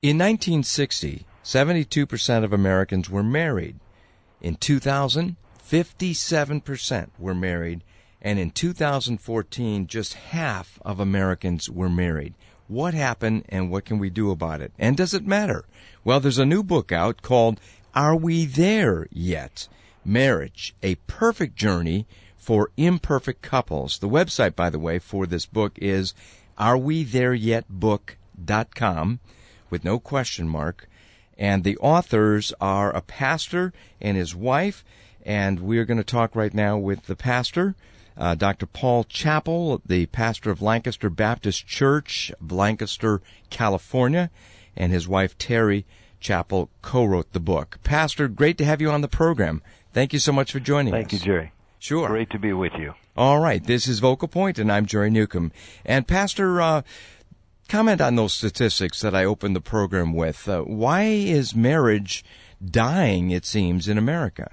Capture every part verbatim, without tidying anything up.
In nineteen sixty, seventy-two percent of Americans were married. In two thousand, fifty-seven percent were married. And in two thousand fourteen, just half of Americans were married. What happened and what can we do about it? And does it matter? Well, there's a new book out called Are We There Yet? Marriage, a Perfect Journey for Imperfect Couples. The website, by the way, for this book is are we there yet book dot com with no question mark. And the authors are a pastor and his wife, and we're going to talk right now with the pastor, uh, Doctor Paul Chappell, the pastor of Lancaster Baptist Church of Lancaster, California, and his wife Terry Chappell co-wrote the book. Pastor, great to have you on the program. Thank you so much for joining Thank us. Thank you, Jerry. Sure. Great to be with you. All right. This is Vocal Point, and I'm Jerry Newcomb. And Pastor, uh, comment on those statistics that I opened the program with. Uh, why is marriage dying, it seems, in America?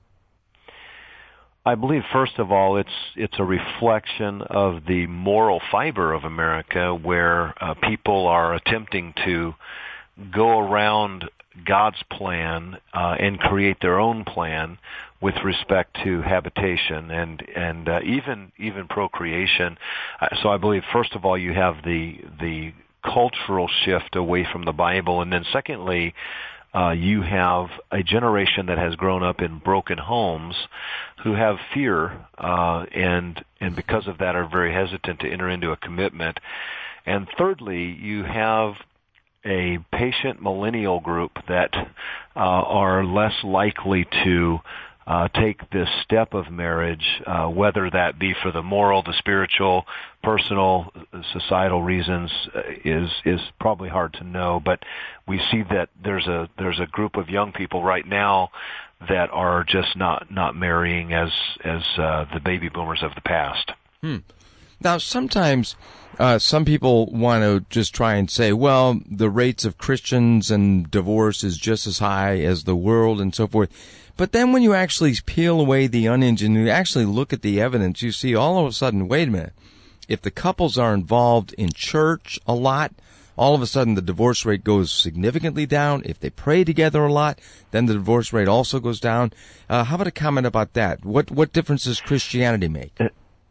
I believe, first of all, it's it's a reflection of the moral fiber of America, where uh, people are attempting to go around God's plan uh, and create their own plan with respect to habitation and and uh, even even procreation. Uh, so I believe, first of all, you have the the cultural shift away from the Bible, and then secondly, uh, you have a generation that has grown up in broken homes who have fear uh, and and because of that are very hesitant to enter into a commitment. And thirdly, you have a patient millennial group that uh, are less likely to uh, take this step of marriage, uh, whether that be for the moral, the spiritual, personal, societal reasons, uh, is is probably hard to know. But we see that there's a there's a group of young people right now that are just not not marrying as as uh, the baby boomers of the past. Hmm. Now, sometimes uh, some people want to just try and say, well, the rates of Christians and divorce is just as high as the world and so forth. But then when you actually peel away the onions and you actually look at the evidence, you see all of a sudden, wait a minute, if the couples are involved in church a lot, all of a sudden the divorce rate goes significantly down. If they pray together a lot, then the divorce rate also goes down. Uh, how about a comment about that? What what difference does Christianity make? Uh-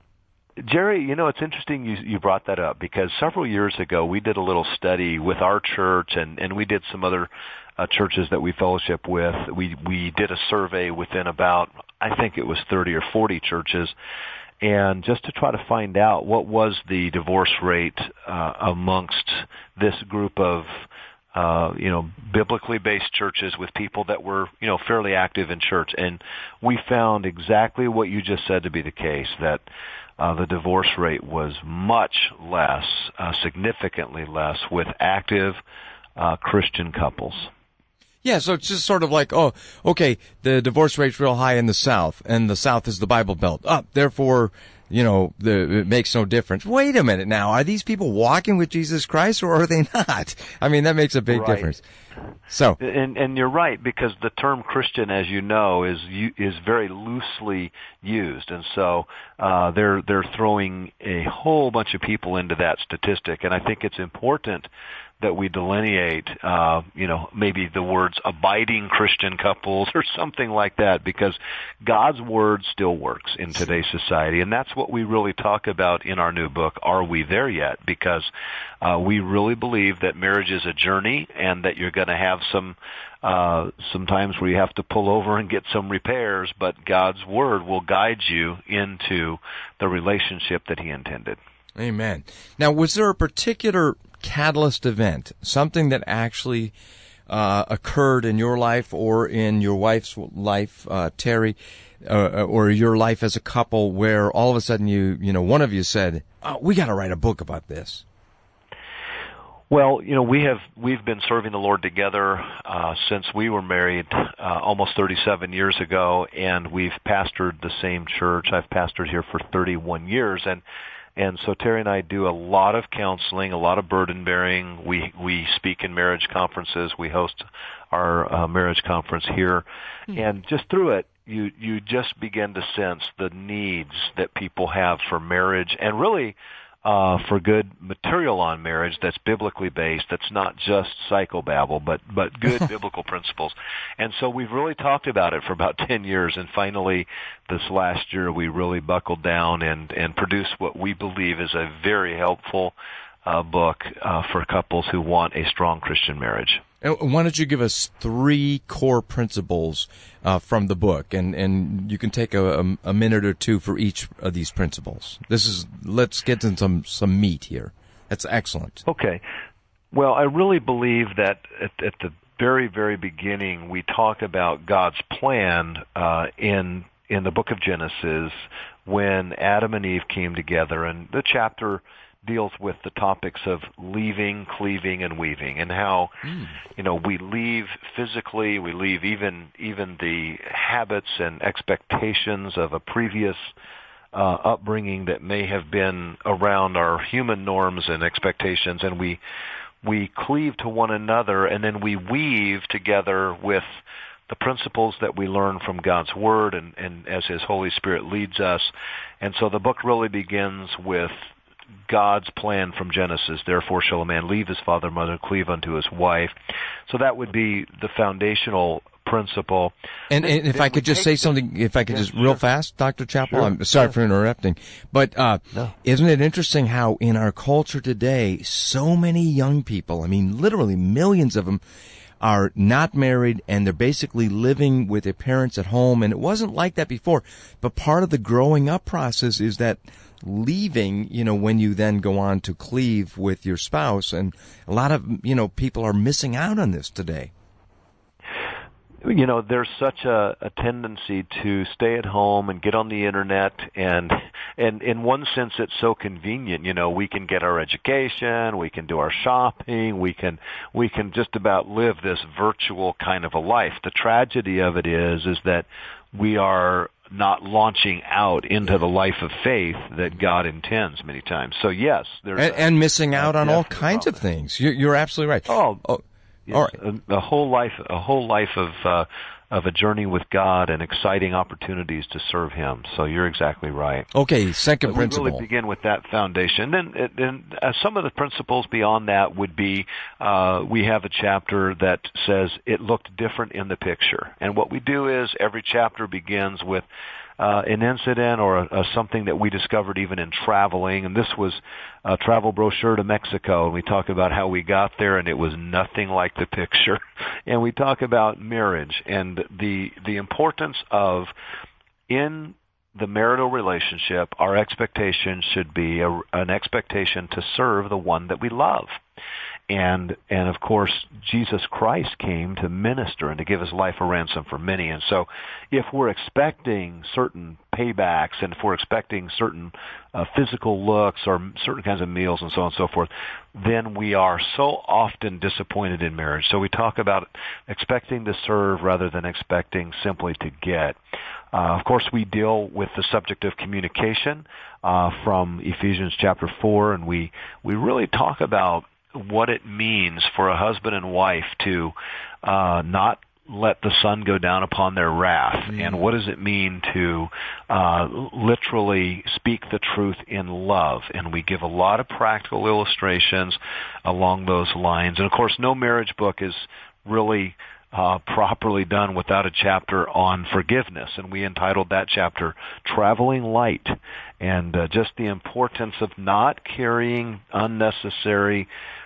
Jerry, you know, it's interesting you, you brought that up because several years ago we did a little study with our church and, and we did some other uh, churches that we fellowship with. We, we did a survey within about, I think it was thirty or forty churches, and just to try to find out what was the divorce rate uh, amongst this group of Uh, you know, biblically based churches with people that were, you know, fairly active in church. And we found exactly what you just said to be the case, that uh, the divorce rate was much less, uh, significantly less with active uh, Christian couples. Yeah, so it's just sort of like, oh, okay, the divorce rate's real high in the South, and the South is the Bible Belt. Oh, therefore, you know, the, it makes no difference. Wait a minute now. Are these people walking with Jesus Christ or are they not? I mean, that makes a big right. difference. So, and, and you're right, because the term Christian, as you know, is is very loosely used. And so uh, they're they're throwing a whole bunch of people into that statistic. And I think it's important that we delineate, uh, you know, maybe the words abiding Christian couples or something like that, because God's word still works in today's society. And that's what we really talk about in our new book, Are We There Yet? Because uh, we really believe that marriage is a journey and that you're going to have some uh, some times where you have to pull over and get some repairs, but God's word will guide you into the relationship that he intended. Amen. Now, was there a particular catalyst event, something that actually uh, occurred in your life or in your wife's life, uh, Terry, uh, or your life as a couple, where all of a sudden you, you know, one of you said, oh, we got to write a book about this? Well, you know, we have we've been serving the Lord together uh, since we were married uh, almost thirty-seven years ago, and we've pastored the same church. I've pastored here for thirty-one years, and And so Terry and I do a lot of counseling, a lot of burden bearing. We we speak in marriage conferences. We host our uh, marriage conference here, mm-hmm. and just through it, you you just begin to sense the needs that people have for marriage, and really uh, for good material on marriage that's biblically based, that's not just psychobabble, but, but good biblical principles. And so we've really talked about it for about ten years, and finally this last year we really buckled down and, and produced what we believe is a very helpful uh, book uh, for couples who want a strong Christian marriage. And why don't you give us three core principles uh, from the book, and, and you can take a, a, a minute or two for each of these principles. This is let's get into some some meat here. That's excellent. Okay. Well, I really believe that at, at the very very beginning we talked about God's plan uh, in in the book of Genesis when Adam and Eve came together, and the chapter deals with the topics of leaving, cleaving, and weaving, and how, mm. you know, we leave physically, we leave even even the habits and expectations of a previous uh, upbringing that may have been around our human norms and expectations, and we we cleave to one another, and then we weave together with the principles that we learn from God's Word and, and as His Holy Spirit leads us. And so the book really begins with God's plan from Genesis. Therefore shall a man leave his father and mother and cleave unto his wife. So that would be the foundational principle. And, then, and if I could just say something, if I could yeah, just real sure. fast, Doctor Chappell, sure. I'm sorry yeah. for interrupting, but uh, no. isn't it interesting how in our culture today, so many young people, I mean literally millions of them, are not married, and they're basically living with their parents at home, and it wasn't like that before. But part of the growing up process is that leaving, you know, when you then go on to cleave with your spouse, and a lot of, you know, people are missing out on this today. You know, there's such a, a tendency to stay at home and get on the internet, and and in one sense it's so convenient. You know, we can get our education, we can do our shopping, we can we can just about live this virtual kind of a life. The tragedy of it is is that we are not launching out into the life of faith that God intends many times. So yes, there's and, a, and missing out on all kinds of things. You're, you're absolutely right. Oh. oh. Yes, all right. a, a whole life, a whole life of uh, of a journey with God and exciting opportunities to serve Him. So you're exactly right. Okay, second but principle. We really begin with that foundation. Then, then uh, some of the principles beyond that would be uh, we have a chapter that says it looked different in the picture, and what we do is every chapter begins with Uh, an incident or a, a something that we discovered even in traveling, and this was a travel brochure to Mexico, and we talk about how we got there and it was nothing like the picture. And we talk about marriage and the the importance of, in the marital relationship, our expectation should be a, an expectation to serve the one that we love. And, and of course, Jesus Christ came to minister and to give His life a ransom for many. And so if we're expecting certain paybacks and if we're expecting certain uh, physical looks or certain kinds of meals and so on and so forth, then we are so often disappointed in marriage. So we talk about expecting to serve rather than expecting simply to get. Uh, of course, we deal with the subject of communication uh, from Ephesians chapter four, and we, we really talk about what it means for a husband and wife to uh, not let the sun go down upon their wrath, mm. and what does it mean to uh, literally speak the truth in love. And we give a lot of practical illustrations along those lines. And of course, no marriage book is really Uh, properly done without a chapter on forgiveness, and we entitled that chapter Traveling Light, and uh, just the importance of not carrying unnecessary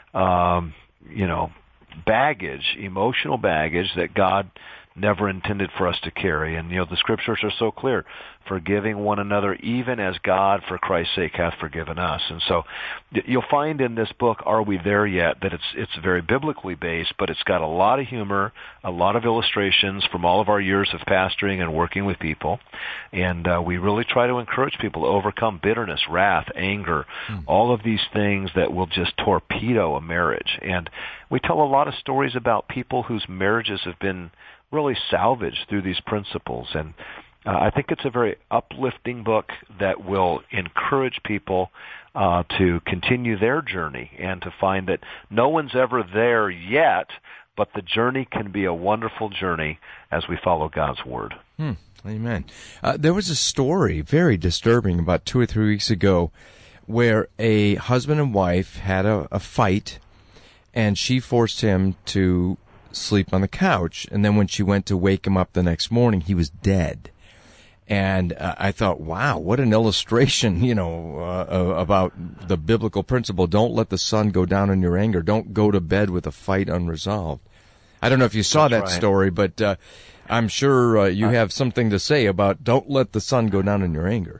um, you know baggage, emotional baggage that God never intended for us to carry. And you know the scriptures are so clear, forgiving one another even as God for Christ's sake hath forgiven us. And so you'll find in this book, Are We There Yet?, that it's it's very biblically based, but it's got a lot of humor, a lot of illustrations from all of our years of pastoring and working with people. And uh, we really try to encourage people to overcome bitterness, wrath, anger, mm. all of these things that will just torpedo a marriage. And we tell a lot of stories about people whose marriages have been really salvaged through these principles. And uh, I think it's a very uplifting book that will encourage people uh, to continue their journey and to find that no one's ever there yet, but the journey can be a wonderful journey as we follow God's Word. Hmm. Amen. Uh, there was a story, very disturbing, about two or three weeks ago where a husband and wife had a, a fight, and she forced him to sleep on the couch. And then when she went to wake him up the next morning, he was dead. And uh, I thought, wow, what an illustration, you know, uh, about the biblical principle. Don't let the sun go down in your anger. Don't go to bed with a fight unresolved. I don't know if you saw That's that right. story, but uh, I'm sure uh, you have something to say about don't let the sun go down in your anger.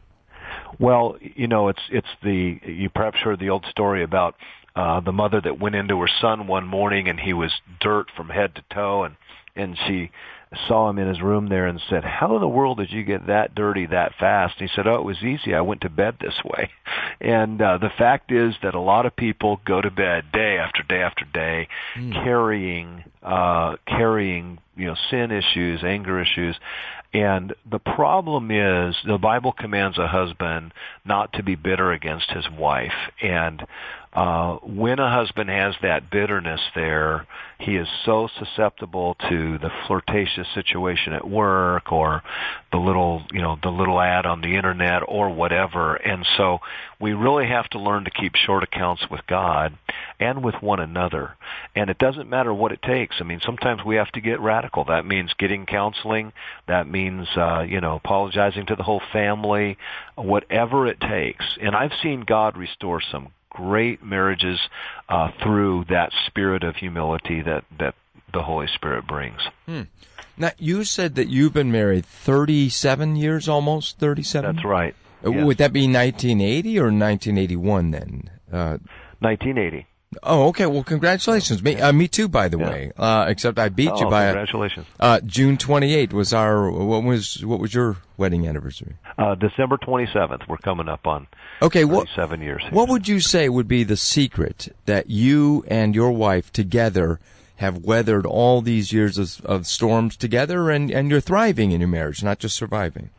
Well, you know, it's it's the you perhaps heard the old story about uh, the mother that went into her son one morning and he was dirt from head to toe, and and she saw him in his room there and said, "How in the world did you get that dirty that fast?" And he said, "Oh, it was easy. I went to bed this way." And uh, the fact is that a lot of people go to bed day after day after day, mm. carrying uh, carrying you know sin issues, anger issues. And the problem is the Bible commands a husband not to be bitter against his wife. And uh, when a husband has that bitterness there, he is so susceptible to the flirtatious situation at work or the little, you know, the little ad on the internet or whatever. And so we really have to learn to keep short accounts with God and with one another. And it doesn't matter what it takes. I mean, sometimes we have to get radical. That means getting counseling. That means, uh, you know, apologizing to the whole family, whatever it takes. And I've seen God restore some great marriages uh, through that spirit of humility that, that the Holy Spirit brings. Hmm. Now, you said that you've been married thirty-seven years, almost thirty-seven? That's right. Uh, yes. Would that be nineteen eighty or nineteen eighty-one then? Uh, nineteen eighty. Oh, okay. Well, congratulations. Me, uh, me too, by the yeah. way. Uh, except I beat oh, you by congratulations. A, uh, June twenty-eighth was our. What was what was your wedding anniversary? Uh, December twenty-seventh. We're coming up on. Okay, what seven years. What would you say would be the secret that you and your wife together have weathered all these years of, of storms together, and and you're thriving in your marriage, not just surviving?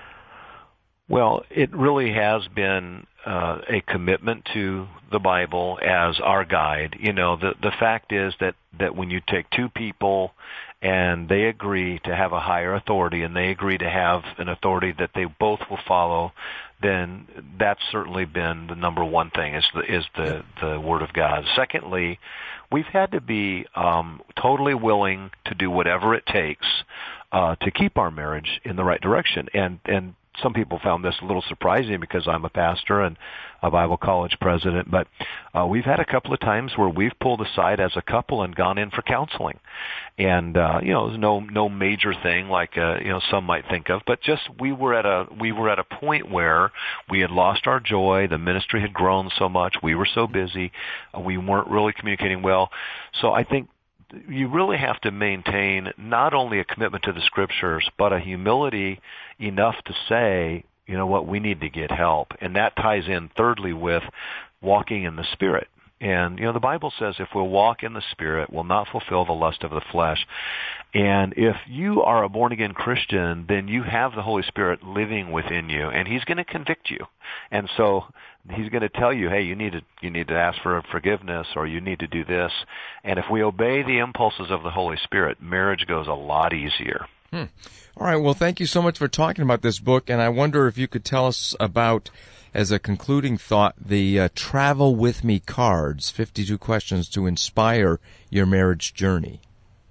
Well, it really has been uh, a commitment to the Bible as our guide. You know, the the fact is that, that when you take two people and they agree to have a higher authority and they agree to have an authority that they both will follow, then that's certainly been the number one thing is the is the, the Word of God. Secondly, we've had to be um, totally willing to do whatever it takes uh, to keep our marriage in the right direction. And and some people found this a little surprising because I'm a pastor and a Bible college president, but uh, we've had a couple of times where we've pulled aside as a couple and gone in for counseling. And, uh, you know, there's no, no major thing like, uh, you know, some might think of, but just we were at a, we were at a point where we had lost our joy. The ministry had grown so much. We were so busy. Uh, we weren't really communicating well. So I think you really have to maintain not only a commitment to the Scriptures, but a humility enough to say, you know what, we need to get help. And that ties in thirdly with walking in the Spirit. And, you know, the Bible says if we'll walk in the Spirit, we'll not fulfill the lust of the flesh. And if you are a born-again Christian, then you have the Holy Spirit living within you, and He's going to convict you. And so He's going to tell you, hey, you need to you need to ask for forgiveness, or you need to do this. And if we obey the impulses of the Holy Spirit, marriage goes a lot easier. Hmm. All right. Well, thank you so much for talking about this book. And I wonder if you could tell us about, as a concluding thought, the uh, Travel With Me cards, fifty-two questions to inspire your marriage journey.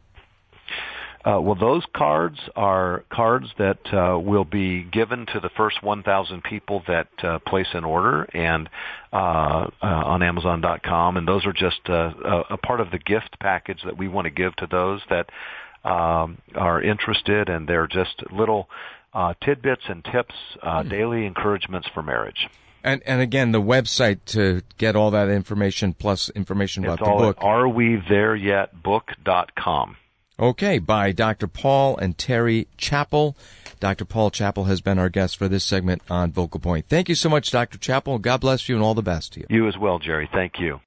Uh, well, those cards are cards that uh, will be given to the first one thousand people that uh, place an order and uh, uh, on Amazon dot com, and those are just uh, a, a part of the gift package that we want to give to those that um, are interested, and they're just little uh, tidbits and tips, uh, mm. daily encouragements for marriage. And and again, the website to get all that information plus information about it's the all book. At are we there yet book dot com. Okay, by Doctor Paul and Terry Chappell. Doctor Paul Chappell has been our guest for this segment on Vocal Point. Thank you so much, Doctor Chappell. God bless you and all the best to you. You as well, Jerry. Thank you.